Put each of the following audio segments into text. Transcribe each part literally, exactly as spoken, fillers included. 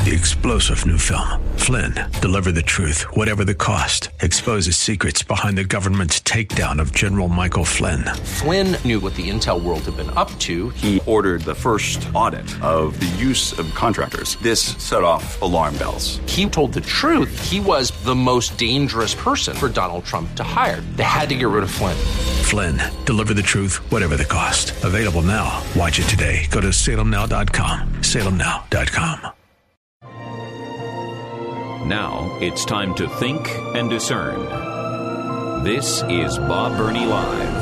The explosive new film, Flynn, deliver the truth, whatever the cost, exposes secrets behind the government's takedown of General Michael Flynn. Flynn knew what the intel world had been up to. He ordered the first audit of the use of contractors. This set off alarm bells. He told the truth. He was the most dangerous person for Donald Trump to hire. They had to get rid of Flynn. Flynn, deliver the truth, whatever the cost. Available now. Watch it today. Go to salem now dot com. salem now dot com. Now it's time to think and discern. This is Bob Burney Live.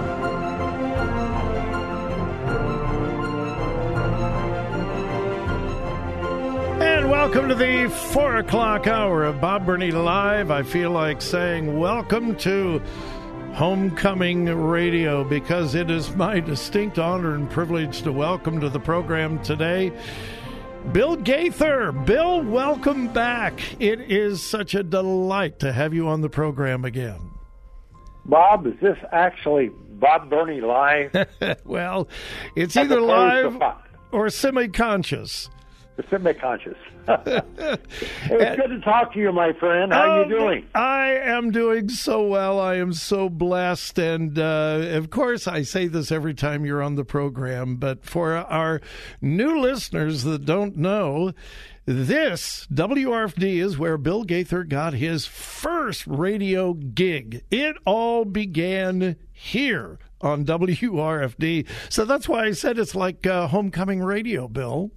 And welcome to the four o'clock hour of Bob Burney Live. I feel like saying welcome to Homecoming Radio because it is my distinct honor and privilege to welcome to the program today Bill Gaither. Bill, welcome back. It is such a delight to have you on the program again. Bob, is this actually Bob Burney Live? Well, it's either live or semi-conscious. Semi-conscious. It was good to talk to you, my friend. How are um, you doing? I am doing so well. I am so blessed. And, uh, of course, I say this every time you're on the program, but for our new listeners that don't know, this W R F D is where Bill Gaither got his first radio gig. It all began here on W R F D. So that's why I said it's like uh, homecoming radio, Bill.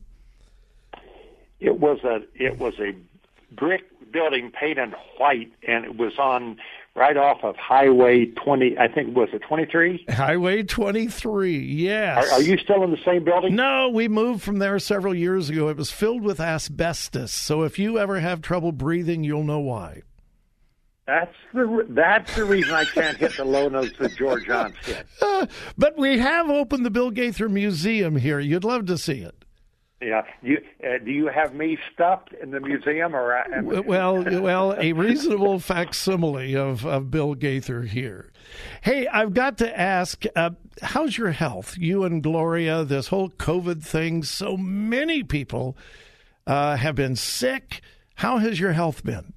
It was a it was a brick building painted white, and it was on right off of Highway twenty. I think was it twenty-three? Highway twenty-three. Yes. Are, are you still in the same building? No, we moved from there several years ago. It was filled with asbestos, so if you ever have trouble breathing, you'll know why. That's the that's the reason I can't hit the low notes that George Johnson hit. Uh, but we have opened the Bill Gaither Museum here. You'd love to see it. Yeah. You, uh, do you have me stuffed in the museum, or uh, well, well, a reasonable facsimile of, of Bill Gaither here. Hey, I've got to ask, uh, how's your health? You and Gloria, this whole COVID thing. So many people uh, have been sick. How has your health been?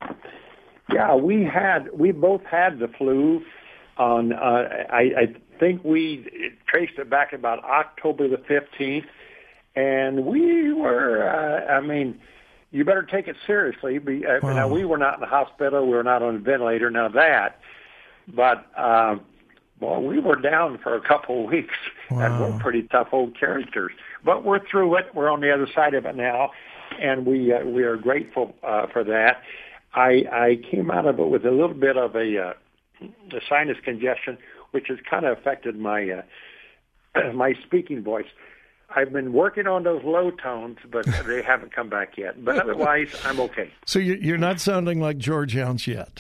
Yeah, we had we both had the flu. On uh, I, I think we traced it back about October the fifteenth. And we were, uh, I mean, you better take it seriously. We, uh, wow. Now, we were not in the hospital. We were not on a ventilator, none of that. But, uh, well, we were down for a couple of weeks. Wow. And we're pretty tough old characters. But we're through it. We're on the other side of it now. And we uh, we are grateful uh, for that. I, I came out of it with a little bit of a, uh, a sinus congestion, which has kind of affected my uh, my speaking voice. I've been working on those low tones, but they haven't come back yet. But otherwise, I'm okay. So you're not sounding like George Jounce yet?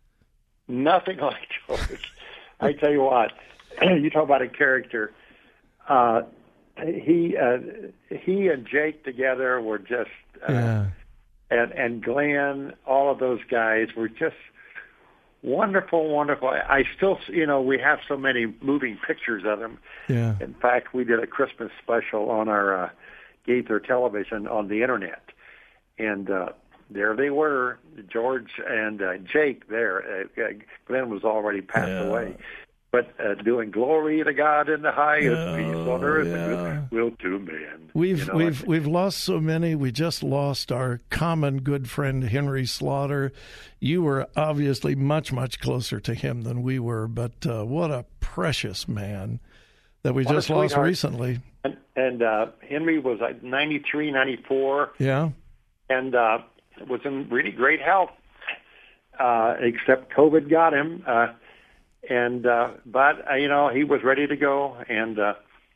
Nothing like George. I tell you what, you talk about a character. Uh, he uh, he and Jake together were just, uh, yeah. and and Glenn, all of those guys were just wonderful, wonderful. I still, you know, we have so many moving pictures of them. Yeah. In fact, we did a Christmas special on our uh, Gaither television on the internet, and uh, there they were, George and uh, Jake. There, uh, Glenn was already passed yeah. away, but uh, doing glory to God in the highest, yeah. peace on earth, yeah. and will to men. We've you know, we've we've lost so many. We just lost our common good friend Henry Slaughter. You were obviously much much closer to him than we were, but uh, what a precious man that we what just lost recently. And, and uh, Henry was like ninety-three, ninety-four. Yeah, and uh, was in really great health, uh, except COVID got him. Uh, and uh, but uh, you know, he was ready to go, and uh,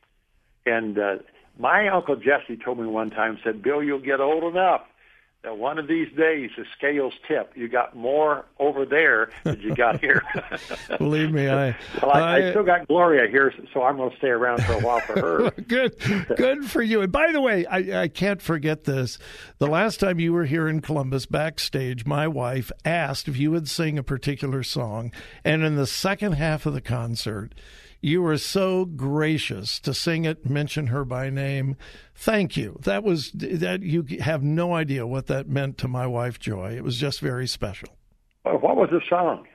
and uh, my Uncle Jesse told me one time, said, Bill, you'll get old enough that one of these days the scales tip. You got more over there than you got here. Believe me, I, well, I, I... I still got Gloria here, so I'm going to stay around for a while for her. Good, good for you. And by the way, I, I can't forget this. The last time you were here in Columbus backstage, my wife asked if you would sing a particular song, and in the second half of the concert, You were so gracious to sing it, mention her by name. Thank you. That was that. You have no idea what that meant to my wife, Joy. It was just very special. Well, what was the song?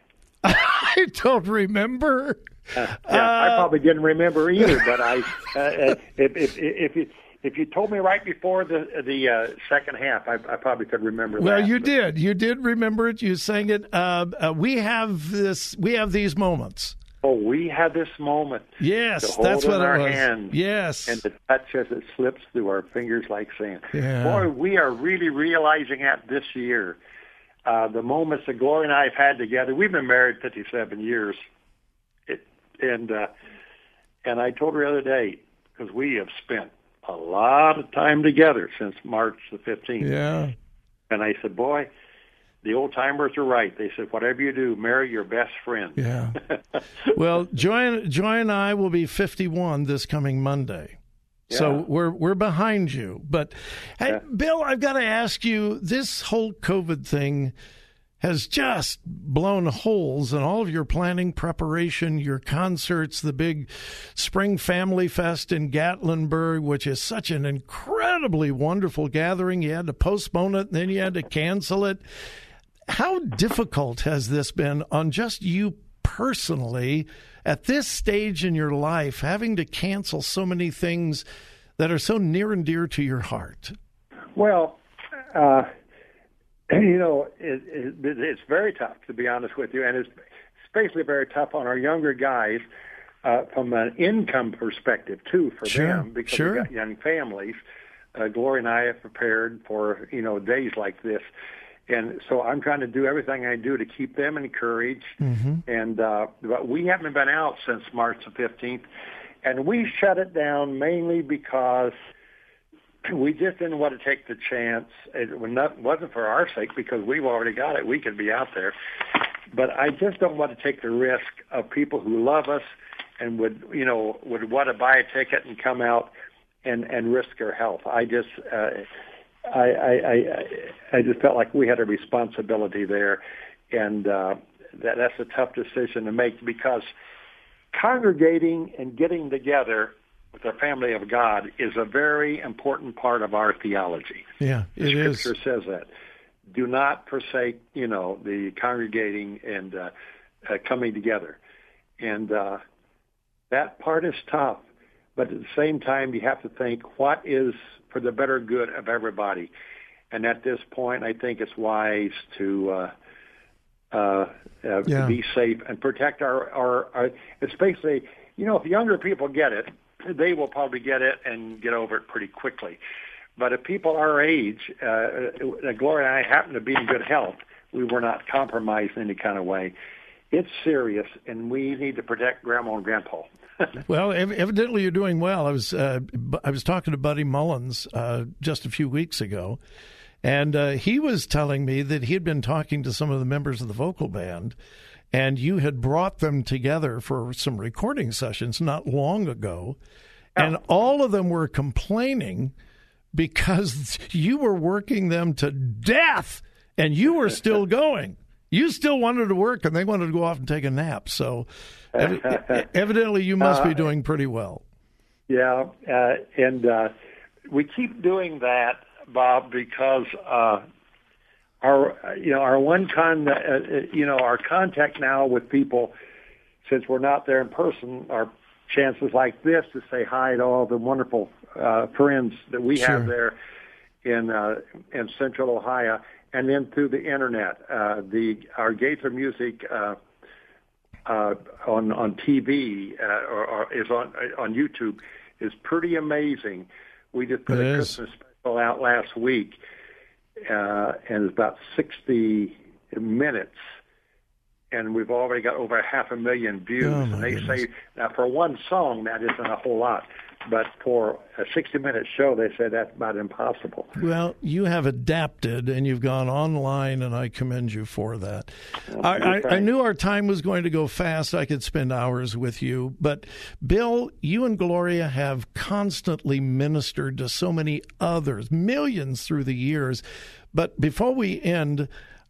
I don't remember. Uh, yeah, uh, I probably didn't remember either. But I, uh, if, if if you if you told me right before the the uh, second half, I, I probably could remember. Well, that. you but, did. You did remember it. You sang it. Uh, uh, we have this. We have these moments. Oh, we had this moment. Yes, to hold that's in what our it was. hands, yes, and the touch as it slips through our fingers like sand. Yeah. Boy, we are really realizing that this year. Uh, the moments that Gloria and I have had together. We've been married fifty-seven years, it, and uh, and I told her the other day, because we have spent a lot of time together since March the fifteenth. Yeah. And I said, boy, the old timers are right. They said, whatever you do, marry your best friend. Yeah. Well, Joy, Joy and I will be fifty-one this coming Monday. Yeah. So we're we're behind you. But, hey, yeah. Bill, I've got to ask you, this whole COVID thing has just blown holes in all of your planning, preparation, your concerts, the big Spring Family Fest in Gatlinburg, which is such an incredibly wonderful gathering. You had to postpone it, and then you had to cancel it. How difficult has this been on just you personally at this stage in your life, having to cancel so many things that are so near and dear to your heart? Well, uh, you know, it, it, it's very tough, to be honest with you, and it's especially very tough on our younger guys uh, from an income perspective, too, for sure, them, because sure. we've got young families. Uh, Gloria and I have prepared for, you know, days like this. And so I'm trying to do everything I do to keep them encouraged. Mm-hmm. And uh, but we haven't been out since March the fifteenth. And we shut it down mainly because we just didn't want to take the chance. It wasn't for our sake, because we've already got it. We could be out there. But I just don't want to take the risk of people who love us and would, you know, would want to buy a ticket and come out and, and risk their health. I just... Uh, I, I, I, I just felt like we had a responsibility there, and uh, that, that's a tough decision to make, because congregating and getting together with the family of God is a very important part of our theology. Yeah, it the is. Scripture says that. Do not forsake, you know, the congregating and uh, uh, coming together. And uh, that part is tough, but at the same time, you have to think, what is for the better good of everybody? And at this point, I think it's wise to uh, uh, uh, yeah. be safe and protect our, our, our, especially, you know, if younger people get it, they will probably get it and get over it pretty quickly. But if people our age, uh, Gloria and I happen to be in good health, we were not compromised in any kind of way. It's serious, and we need to protect Grandma and Grandpa. Well, evidently you're doing well. I was uh, I was talking to Buddy Mullins uh, just a few weeks ago, and uh, he was telling me that he had been talking to some of the members of the vocal band, and you had brought them together for some recording sessions not long ago, oh. and all of them were complaining because you were working them to death, and you were still going. You still wanted to work, and they wanted to go off and take a nap. So ev- evidently you must be doing pretty well. Yeah, uh, and uh, we keep doing that, Bob, because uh, our you know our one con uh, you know our contact now with people, since we're not there in person, our chances like this to say hi to all the wonderful uh, friends that we sure. have there in uh, in Central Ohio. And then through the internet, uh, the our Gaither Music uh, uh, on on T V uh, or, or is on on YouTube is pretty amazing. We just put it a is. Christmas special out last week, uh, and it's about sixty minutes, and we've already got over half a million views. Oh, and they goodness. say now for one song that isn't a whole lot. But for a sixty-minute show, they say that's about impossible. Well, you have adapted, and you've gone online, and I commend you for that. I, I, I knew our time was going to go fast. I could spend hours with you. But, Bill, you and Gloria have constantly ministered to so many others, millions through the years. But before we end,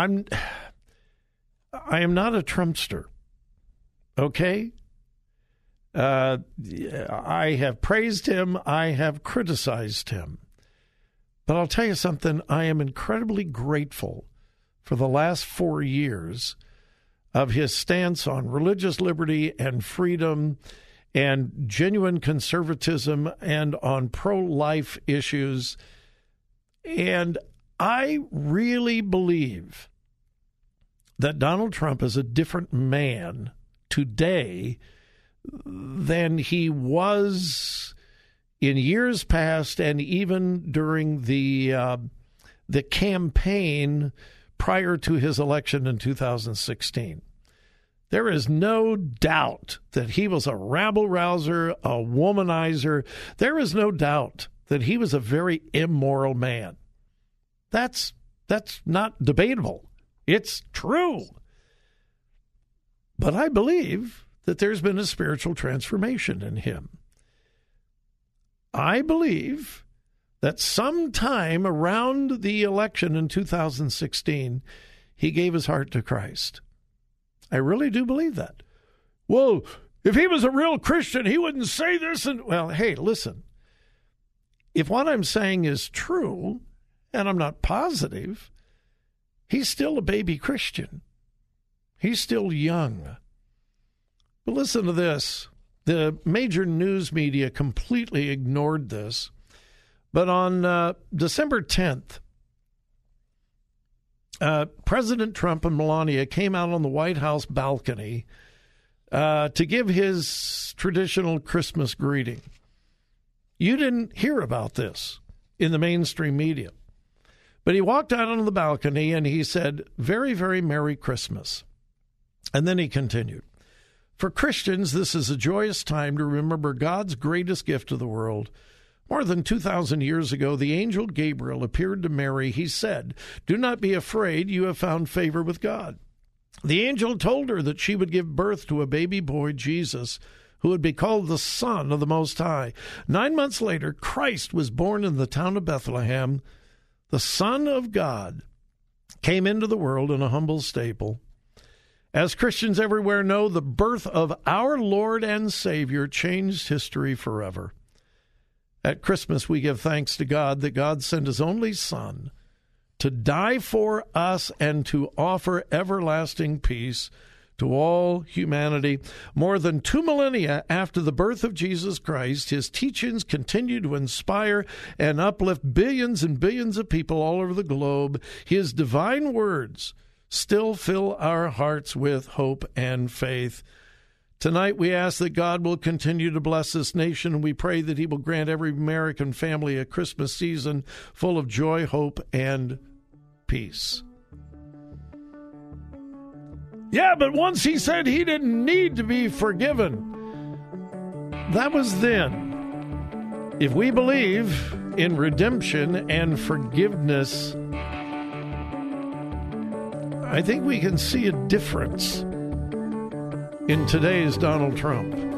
I'm I am not a Trumpster, okay? Uh, I have praised him. I have criticized him. But I'll tell you something. I am incredibly grateful for the last four years of his stance on religious liberty and freedom and genuine conservatism and on pro-life issues. And I really believe that Donald Trump is a different man today than he was in years past, and even during the uh, the campaign prior to his election in two thousand sixteen. There is no doubt that he was a rabble-rouser, a womanizer. There is no doubt that he was a very immoral man. That's that's not debatable. It's true. But I believe that there's been a spiritual transformation in him. I believe that sometime around the election in two thousand sixteen, he gave his heart to Christ. I really do believe that. Well, if he was a real Christian, he wouldn't say this. And well, hey, listen, if what I'm saying is true, and I'm not positive, he's still a baby Christian. He's still young. But listen to this. The major news media completely ignored this. But on uh, December tenth, uh, President Trump and Melania came out on the White House balcony uh, to give his traditional Christmas greeting. You didn't hear about this in the mainstream media. But he walked out on the balcony and he said, "Very, very Merry Christmas." And then he continued, "For Christians, this is a joyous time to remember God's greatest gift to the world. More than two thousand years ago, the angel Gabriel appeared to Mary. He said, 'Do not be afraid, you have found favor with God.' The angel told her that she would give birth to a baby boy, Jesus, who would be called the Son of the Most High. Nine months later, Christ was born in the town of Bethlehem. The Son of God came into the world in a humble stable. As Christians everywhere know, the birth of our Lord and Savior changed history forever. At Christmas, we give thanks to God that God sent his only Son to die for us and to offer everlasting peace to all humanity. More than two millennia after the birth of Jesus Christ, his teachings continue to inspire and uplift billions and billions of people all over the globe. His divine words still fill our hearts with hope and faith. Tonight, we ask that God will continue to bless this nation, and we pray that he will grant every American family a Christmas season full of joy, hope, and peace. Yeah, but once he said he didn't need to be forgiven. That was then. If we believe in redemption and forgiveness, I think we can see a difference in today's Donald Trump.